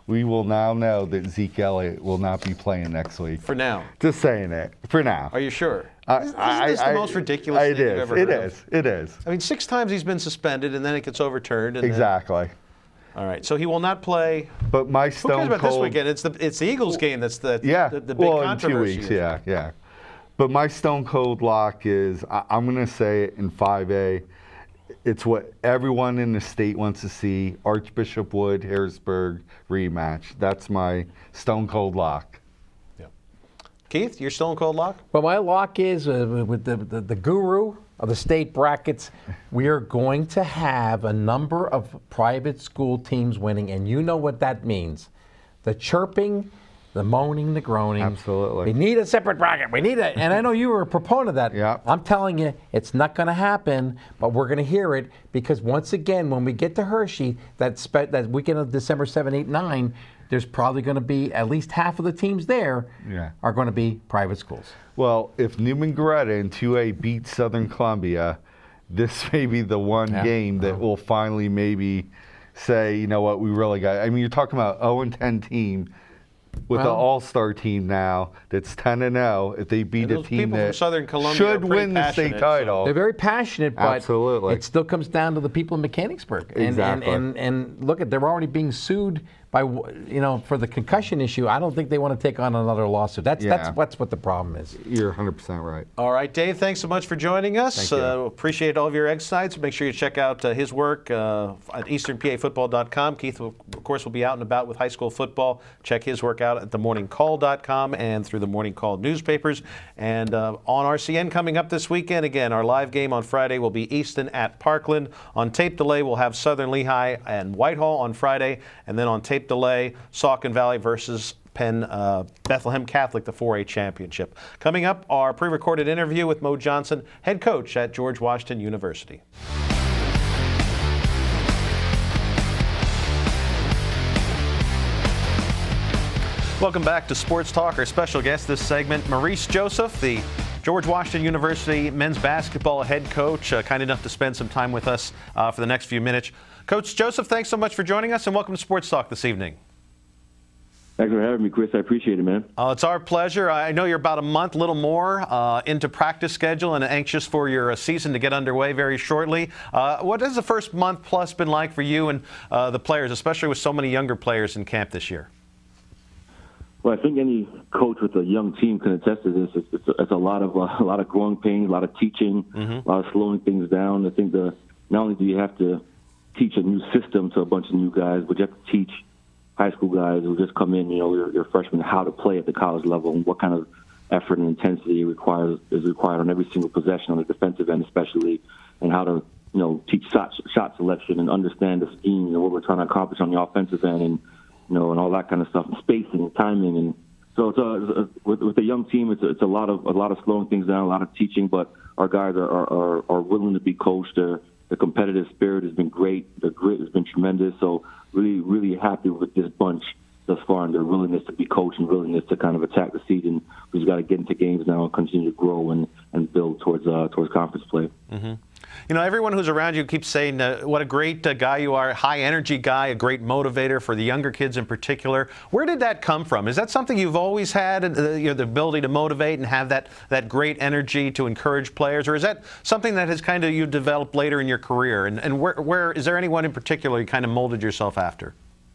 we will now know that Zeke Elliott will not be playing next week. For now. Just saying it. For now. Are you sure? I, Isn't I, this the I, most ridiculous it thing is, you've ever It heard is. of? It is. I mean, six times he's been suspended, and then it gets overturned. And Exactly. Then, all right, so he will not play. But my Who Stone cares about Cold. this weekend? It's the it's the Eagles game that's the Yeah. the, the big well, in two controversy. weeks. Yeah, yeah. But my Stone Cold lock is, I, I'm going to say it in five A. It's what everyone in the state wants to see. Archbishop Wood, Harrisburg rematch. That's my Stone Cold lock. Yeah. Keith, your Stone Cold lock? Well, my lock is uh, with the, the, the guru of the state brackets. We are going to have a number of private school teams winning, and you know what that means. The chirping, the moaning, the groaning. Absolutely. We need a separate bracket. We need it. And I know you were a proponent of that. Yeah. I'm telling you, it's not going to happen, but we're going to hear it because once again, when we get to Hershey, that, spe- that weekend of December seventh, eight, nine, there's probably going to be at least half of the teams there Yeah. are going to be private schools. Well, if Newman Goretta in two A beats Southern Columbia, this may be the one Yeah. game that will finally maybe say, you know what, we really got. I mean, you're talking about oh and ten team with Well- an all-star team now that's ten and oh. If they beat And a those team people from that Southern Columbia should are pretty win the state passionate, title, They're very passionate, but Absolutely. it still comes down to the people in Mechanicsburg. And, Exactly. And, and, and look, at they're already being sued by, you know, for the concussion issue. I don't think they want to take on another lawsuit. That's Yeah. that's what's what the problem is. you're one hundred percent right. All right, Dave, thanks so much for joining us. Thank you. Uh, appreciate all of your insights. Make sure you check out uh, his work uh, at eastern p a football dot com. Keith, will, of course, will be out and about with high school football. Check his work out at the morning call dot com and through the Morning Call newspapers. And uh, on R C N coming up this weekend, again, our live game on Friday will be Easton at Parkland. On tape delay, we'll have Southern Lehigh and Whitehall on Friday. And then on tape delay, Saucon Valley versus Penn uh, Bethlehem Catholic, the four A championship. Coming up, our pre-recorded interview with Mo Johnson, head coach at George Washington University. Welcome back to Sports Talk. Our special guest this segment, Maurice Joseph, the George Washington University men's basketball head coach, uh, kind enough to spend some time with us uh, for the next few minutes. Coach Joseph, thanks so much for joining us, and welcome to Sports Talk this evening. Thanks for having me, Chris. I appreciate it, man. Uh, it's our pleasure. I know you're about a month, little more, uh, into practice schedule and anxious for your uh, season to get underway very shortly. Uh, what has the first month plus been like for you and uh, the players, especially with so many younger players in camp this year? Well, I think any coach with a young team can attest to this. It's, it's, a, it's a lot of uh, a lot of growing pains, a lot of teaching, mm-hmm. a lot of slowing things down. I think the not only do you have to teach a new system to a bunch of new guys, but you have to teach high school guys who just come in, you know, you're, you're freshmen, how to play at the college level and what kind of effort and intensity requires is required on every single possession on the defensive end, especially, and how to, you know, teach shot shot selection and understand the scheme, you know, what we're trying to accomplish on the offensive end, and you know, and all that kind of stuff, and spacing and timing, and so it's a, it's a with, with a young team, it's a, it's a lot of a lot of slowing things down, a lot of teaching, but our guys are are, are willing to be coached. Their the competitive spirit has been great. The grit has been tremendous. So really, really happy with this bunch thus far and their willingness to be coached and willingness to kind of attack the season. We've got to get into games now and continue to grow and, and build towards uh, towards conference play. Mm-hmm. You know, everyone who's around you keeps saying uh, what a great uh, guy you are, high energy guy, a great motivator for the younger kids in particular. Where did that come from? Is that something you've always had, uh, you know, the ability to motivate and have that, that great energy to encourage players? Or is that something that has kind of you developed later in your career? And, and where, where is there anyone in particular you kind of molded yourself after?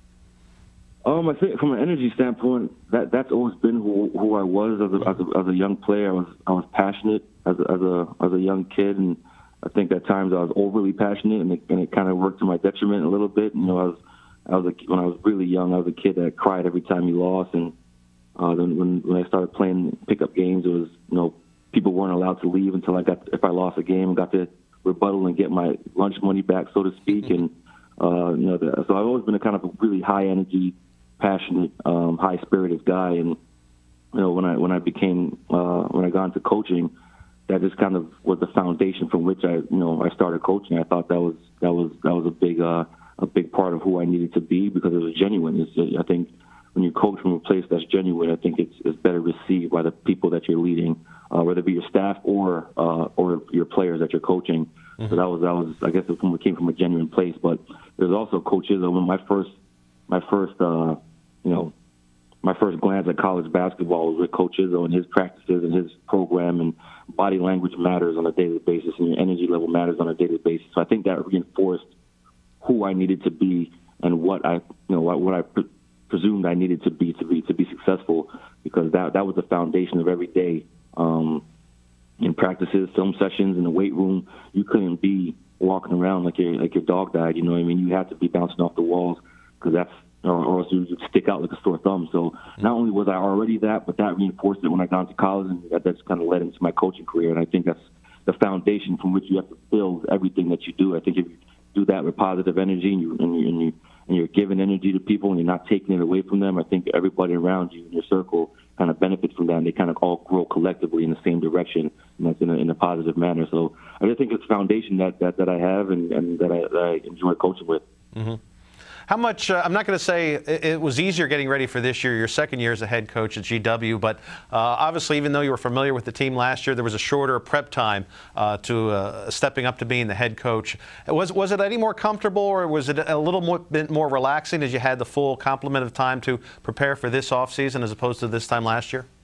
Um, I think from an energy standpoint, that that's always been who, who I was as a, as a as a young player. I was I was passionate as a, as a as a young kid, and I think at times I was overly passionate, and it, and it kind of worked to my detriment a little bit. You know, I was I was a, when I was really young, I was a kid that cried every time he lost, and uh, then when when I started playing pickup games, it was, you know, people weren't allowed to leave until I got if I lost a game and got to rebuttal and get my lunch money back, so to speak. And uh, you know, the, so I've always been a kind of a really high energy, passionate, um, high spirited guy. And you know, when I when I became uh, when I got into coaching, that just kind of was the foundation from which I, you know, I started coaching. I thought that was that was that was a big uh, a big part of who I needed to be, because it was genuine. It's, I think when you coach from a place that's genuine, I think it's, it's better received by the people that you're leading, uh, whether it be your staff or uh, or your players that you're coaching. Mm-hmm. So that was that was I guess it came from a genuine place. But there's also coaches. When my first my first uh, you know, my first glance at college basketball was with Coach Izzo and his practices and his program, and body language matters on a daily basis, and your energy level matters on a daily basis. So I think that reinforced who I needed to be and what I, you know, what, what I pre- presumed I needed to be to be to be successful, because that that was the foundation of every day. Um, in practices, film sessions, in the weight room, you couldn't be walking around like your like your dog died. You know what I mean? You had to be bouncing off the walls, because that's or, or else you would stick out like a sore thumb. So not only was I already that, but that reinforced it when I got into college, and that, that's kind of led into my coaching career. And I think that's the foundation from which you have to build everything that you do. I think if you do that with positive energy, and you and you and, you, and you're giving energy to people, and you're not taking it away from them, I think everybody around you in your circle kind of benefits from that, and they kind of all grow collectively in the same direction, and that's in a, in a positive manner. So I just think it's a foundation that, that, that I have and, and that, I, that I enjoy coaching with. Mm-hmm. How much, uh, I'm not going to say it, it was easier getting ready for this year, your second year as a head coach at G W, but uh, obviously even though you were familiar with the team last year, there was a shorter prep time uh, to uh, stepping up to being the head coach. Was was it any more comfortable, or was it a little more, bit more relaxing as you had the full complement of time to prepare for this offseason as opposed to this time last year?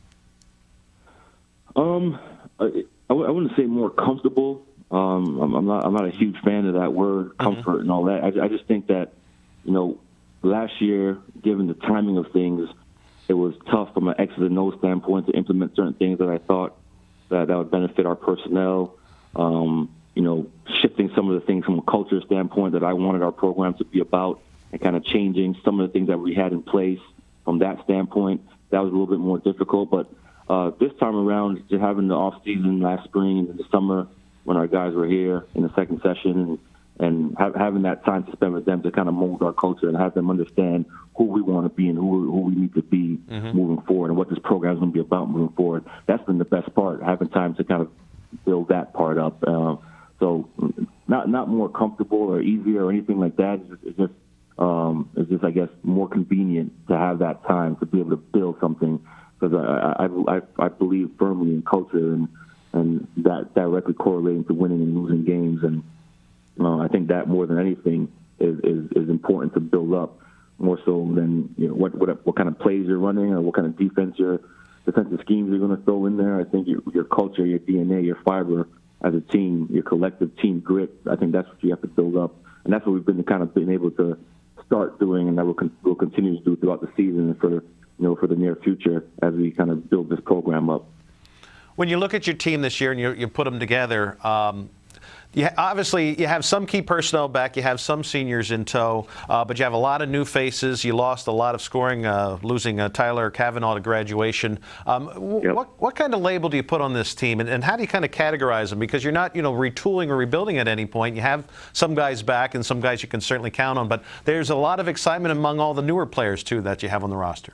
Um, I, I wouldn't say more comfortable. Um, I'm, I'm not I'm not a huge fan of that word, comfort, mm-hmm. and all that. I, I just think that, you know, last year, given the timing of things, it was tough from an X's and O's standpoint to implement certain things that I thought that, that would benefit our personnel. Um, you know, shifting some of the things from a culture standpoint that I wanted our program to be about, and kind of changing some of the things that we had in place from that standpoint. That was a little bit more difficult. But uh, this time around, just having the off season last spring and in the summer when our guys were here in the second session, and and have, having that time to spend with them to kind of mold our culture and have them understand who we want to be and who, who we need to be mm-hmm. moving forward, and what this program is going to be about moving forward. That's been the best part, having time to kind of build that part up. Uh, so not not more comfortable or easier or anything like that. It's just, it's just, um, it's just I guess, more convenient to have that time to be able to build something, because I, I, I, I believe firmly in culture, and, and that directly correlating to winning and losing games. And Uh, I think that more than anything is, is, is important to build up, more so than, you know, what, what what kind of plays you're running or what kind of defense your defensive schemes you're going to throw in there. I think your, your culture, your D N A, your fiber as a team, your collective team grit, I think that's what you have to build up, and that's what we've been kind of been able to start doing, and that we'll, con- we'll continue to do throughout the season and for you know for the near future as we kind of build this program up. When you look at your team this year and you, you put them together. Um, You, obviously, you have some key personnel back. You have some seniors in tow, uh, but you have a lot of new faces. You lost a lot of scoring, uh, losing uh, Tyler Kavanaugh to graduation. Um, w- yep. What what kind of label do you put on this team, and, and how do you kind of categorize them? Because you're not, you know, retooling or rebuilding at any point. You have some guys back and some guys you can certainly count on, but there's a lot of excitement among all the newer players too that you have on the roster.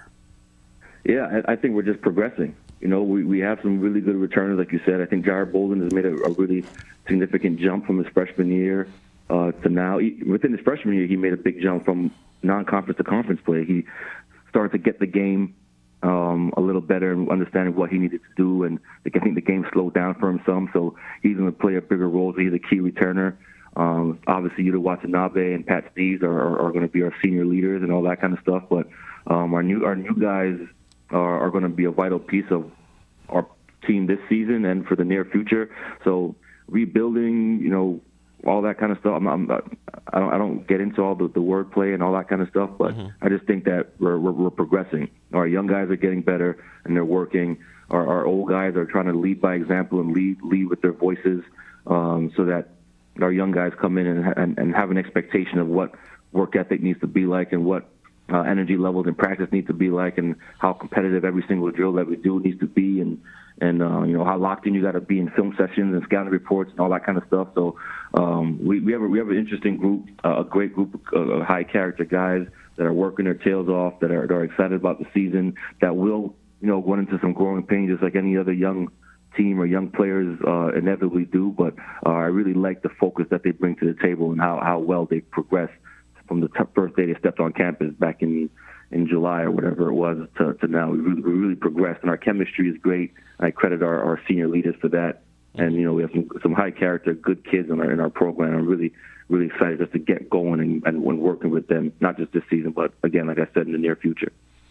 Yeah, I, I think we're just progressing. You know, we, we have some really good returners, like you said. I think Jared Bolden has made a, a really significant jump from his freshman year uh, to now. He, within his freshman year, he made a big jump from non-conference to conference play. He started to get the game um, a little better and understanding what he needed to do. And I think the game slowed down for him some, so he's going to play a bigger role. So he's a key returner. Um, obviously, Yuta Watanabe and Pat Steves are, are, are going to be our senior leaders and all that kind of stuff. But um, our new our new guys are, are going to be a vital piece of our team this season and for the near future. So rebuilding, you know, all that kind of stuff. I'm, I'm, I don't I don't get into all the, the wordplay and all that kind of stuff, but mm-hmm. I just think that we're, we're we're progressing. Our young guys are getting better and they're working. Our, our old guys are trying to lead by example and lead lead with their voices, um, so that our young guys come in and, and and have an expectation of what work ethic needs to be like, and what Uh, energy levels in practice need to be like, and how competitive every single drill that we do needs to be, and and uh, you know how locked in you got to be in film sessions and scouting reports and all that kind of stuff. So um, we we have a, we have an interesting group, uh, a great group of uh, high character guys that are working their tails off, that are that are excited about the season, that will you know run into some growing pains just like any other young team or young players uh, inevitably do. But uh, I really like the focus that they bring to the table and how how well they progress from the t- first day they stepped on campus back in in July or whatever it was to, to now. We really, we really progressed, and our chemistry is great. I credit our, our senior leaders for that. And, you know, we have some, some high-character, good kids in our in our program. I'm really, really excited just to get going and, and when working with them, not just this season, but, again, like I said, in the near future.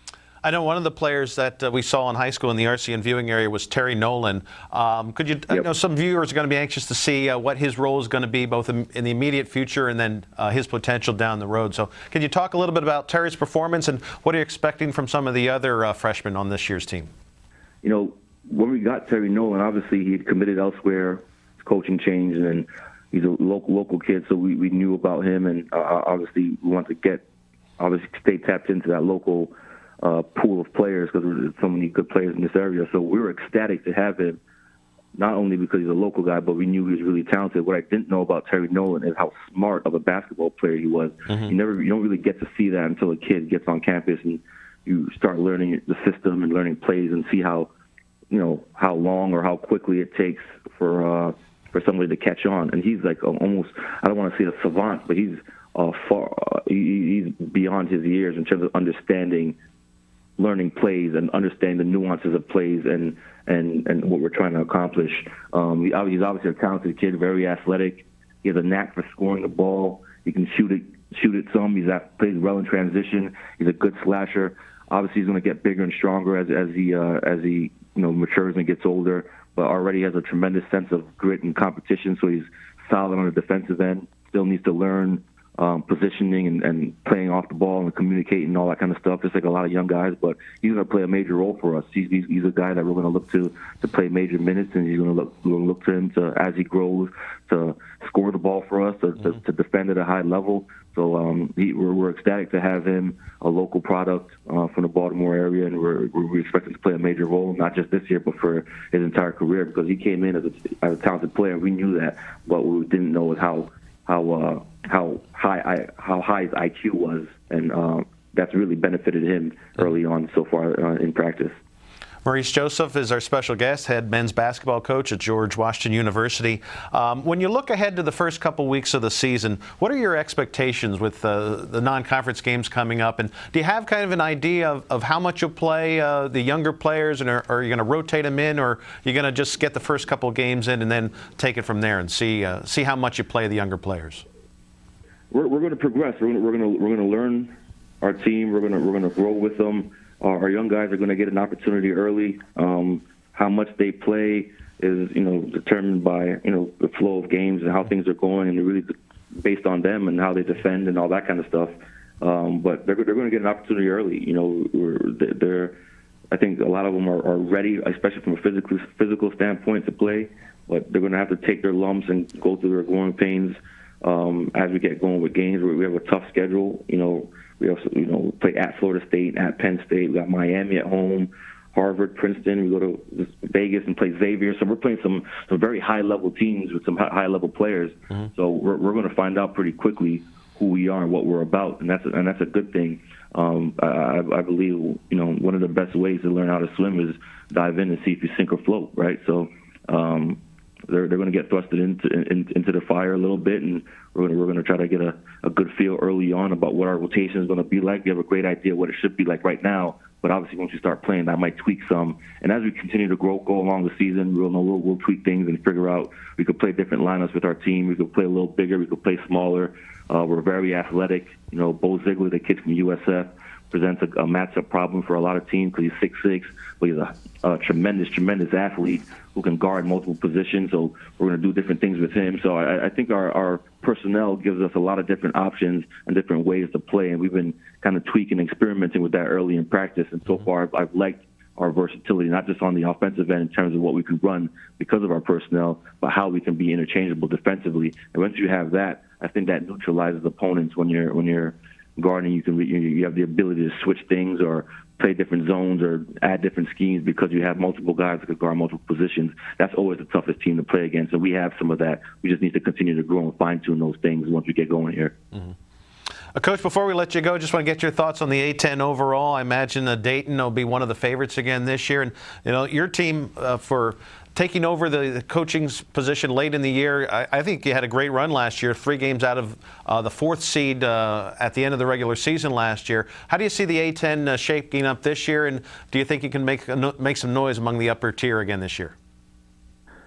I know one of the players that uh, we saw in high school in the R C N viewing area was Terry Nolan. Um, could you, yep. I know some viewers are going to be anxious to see uh, what his role is going to be, both in, in the immediate future and then uh, his potential down the road. So can you talk a little bit about Terry's performance and what are you expecting from some of the other uh, freshmen on this year's team? You know, when we got Terry Nolan, obviously he had committed elsewhere, his coaching changed, and then he's a local local kid, so we, we knew about him, and uh, obviously we wanted to get, obviously stay tapped into that local uh, pool of players because there's so many good players in this area. So we were ecstatic to have him, not only because he's a local guy, but we knew he was really talented. What I didn't know about Terry Nolan is how smart of a basketball player he was. Mm-hmm. You never, you don't really get to see that until a kid gets on campus and you start learning the system and learning plays and see how, you know, how long or how quickly it takes for uh, for somebody to catch on. And he's like almost, I don't want to say a savant, but he's uh, far, uh, he, he's beyond his years in terms of understanding, learning plays and understanding the nuances of plays and and, and what we're trying to accomplish. Um, he, he's obviously a talented kid, very athletic. He has a knack for scoring the ball. He can shoot it, shoot it some. He's at, plays well in transition. He's a good slasher. Obviously, he's going to get bigger and stronger as as he uh, as he you know matures and gets older. But already has a tremendous sense of grit and competition. So he's solid on the defensive end. Still needs to learn um, positioning and, and playing off the ball and communicating and all that kind of stuff, just like a lot of young guys. But he's going to play a major role for us. He's, he's, he's a guy that we're going to look to to play major minutes, and he's going to look, we're going to look to him to, as he grows, to score the ball for us, to, mm-hmm. to, to defend at a high level. So um, he, we're, we're ecstatic to have him, a local product uh, from the Baltimore area, and we're, we're expecting to play a major role, not just this year, but for his entire career, because he came in as a, as a talented player. We knew that, but what we didn't know is how how uh, how high I, how high his I Q was, and uh, that's really benefited him early on so far uh, in practice. Maurice Joseph is our special guest, head men's basketball coach at George Washington University. Um, when you look ahead to the first couple weeks of the season, what are your expectations with uh, the non-conference games coming up? And do you have kind of an idea of, of how much you'll play uh, the younger players, and are, are you going to rotate them in, or are you going to just get the first couple of games in and then take it from there and see uh, see how much you play the younger players? We're, we're going to progress. We're going to we're going to we're going to learn our team. We're going to we're going to grow with them. Our young guys are going to get an opportunity early. Um, how much they play is, you know, determined by, you know, the flow of games and how things are going, and really based on them and how they defend and all that kind of stuff. Um, but they're they're going to get an opportunity early. You know, we're, they're I think a lot of them are, are ready, especially from a physical physical standpoint, to play. But they're going to have to take their lumps and go through their growing pains um, as we get going with games. We have a tough schedule. You know. We also, you know, play at Florida State, at Penn State. We got Miami at home, Harvard, Princeton. We go to Vegas and play Xavier. So we're playing some, some very high-level teams with some high-level players. Mm-hmm. So we're we're going to find out pretty quickly who we are and what we're about, and that's a, and that's a good thing. Um, I, I believe, you know, one of the best ways to learn how to swim is dive in and see if you sink or float, right? So um, they're they're going to get thrusted into in, into the fire a little bit, and we're going we're going to try to get a, a good feel early on about what our rotation is going to be like. We have a great idea what it should be like right now, but obviously once you start playing, that might tweak some. And as we continue to grow, go along the season, we'll know we'll, we'll tweak things and figure out. We could play different lineups with our team. We could play a little bigger. We could play smaller. Uh, we're very athletic. You know, Bo Ziegler, the kid from U S F, presents a, a matchup problem for a lot of teams because he's six six, but he's a, a tremendous, tremendous athlete who can guard multiple positions. So we're going to do different things with him. So I, I think our, our personnel gives us a lot of different options and different ways to play, and we've been kind of tweaking and experimenting with that early in practice. And so far, I've, I've liked our versatility, not just on the offensive end in terms of what we can run because of our personnel, but how we can be interchangeable defensively. And once you have that, I think that neutralizes opponents when you're when you're guarding. You can you have the ability to switch things or play different zones or add different schemes because you have multiple guys that can guard multiple positions. That's always the toughest team to play against, and we have some of that. We just need to continue to grow and fine-tune those things once we get going here. Mm-hmm. Uh, Coach, before we let you go, just want to get your thoughts on the A ten overall. I imagine uh, Dayton will be one of the favorites again this year, and you know your team uh, for taking over the, the coaching position late in the year. I, I think you had a great run last year, three games out of uh, the fourth seed uh, at the end of the regular season last year. How do you see the A ten uh, shaping up this year, and do you think you can make a, make some noise among the upper tier again this year?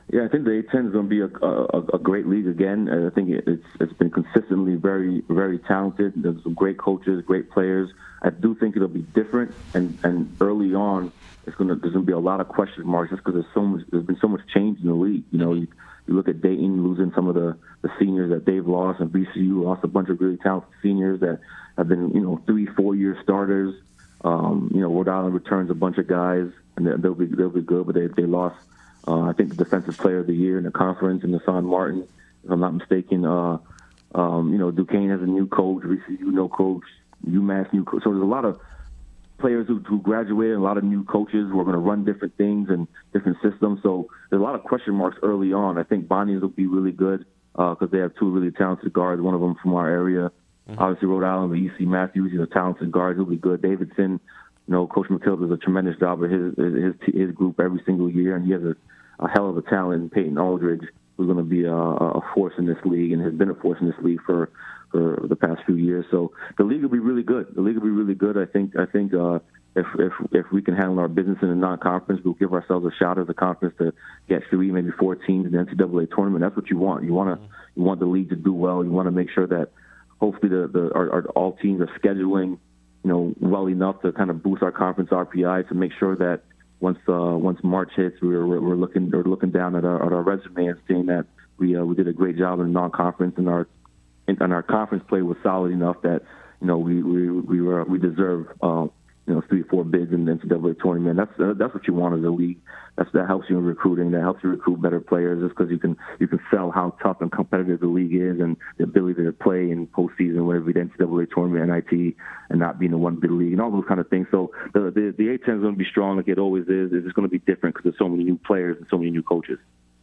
Yeah, I think the A ten is going to be a, a, a great league again. I think it, it's it's been consistently very, very talented. There's some great coaches, great players. I do think it'll be different, and, and early on, it's going to there's going to be a lot of question marks just because there's so much there's been so much change in the league. You know, you, you look at Dayton losing some of the, the seniors that they've lost, and B C U lost a bunch of really talented seniors that have been you know three, four year starters. Um, you know, Rhode Island returns a bunch of guys, and they'll be they'll be good, but they they lost. Uh, I think the defensive player of the year in the conference, and Nassan Martin, if I'm not mistaken. Uh, um, you know, Duquesne has a new coach, V C U no coach, UMass new coach. So there's a lot of players who, who graduated, a lot of new coaches who are going to run different things and different systems. So there's a lot of question marks early on. I think Bonnie's will be really good because uh, they have two really talented guards, one of them from our area. Mm-hmm. Obviously, Rhode Island, but E C Matthews, he's a talented guard. He'll be good. Davidson, you know, Coach McKill does a tremendous job with his his, his group every single year, and he has a a hell of a talent in Peyton Aldridge, who's going to be a, a force in this league and has been a force in this league for, for the past few years. So the league will be really good. The league will be really good. I think I think uh, if, if if we can handle our business in a non-conference, we'll give ourselves a shot as a conference to get three, maybe four teams in the N C double A tournament. That's what you want. You want to you want the league to do well. You want to make sure that hopefully the, the our, our, all teams are scheduling, you know, well enough to kind of boost our conference R P I to make sure that Once uh, once March hits, we're we're looking we're looking down at our at our resume and seeing that we uh, we did a great job in non-conference, and our and our conference play was solid enough that you know we we we were we deserve uh, you know three or four bids in the N C double A tournament. That's uh, that's what you want as a league. That's that helps you in recruiting. That helps you recruit better players, just because you can you can sell how tough and competitive the league is, and the ability to play in postseason, whatever the N C double A tournament, N I T, and not being a one bid league, and all those kind of things. So the the, the A ten is going to be strong, like it always is. It's just going to be different because there's so many new players and so many new coaches.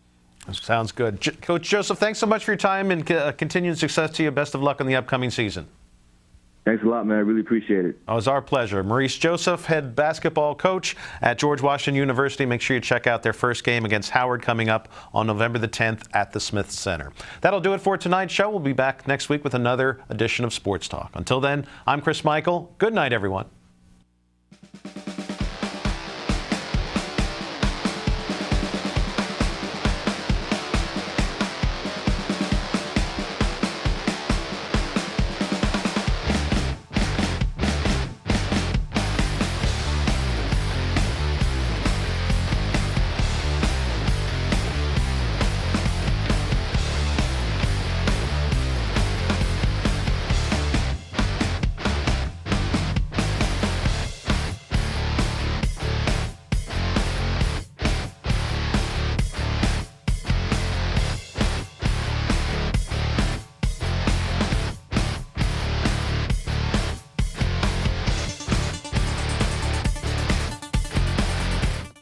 Sounds good, J- Coach Joseph. Thanks so much for your time, and uh, continued success to you. Best of luck in the upcoming season. Thanks a lot, man. I really appreciate it. It was our pleasure. Maurice Joseph, head basketball coach at George Washington University. Make sure you check out their first game against Howard coming up on November the tenth at the Smith Center. That'll do it for tonight's show. We'll be back next week with another edition of Sports Talk. Until then, I'm Chris Michael. Good night, everyone.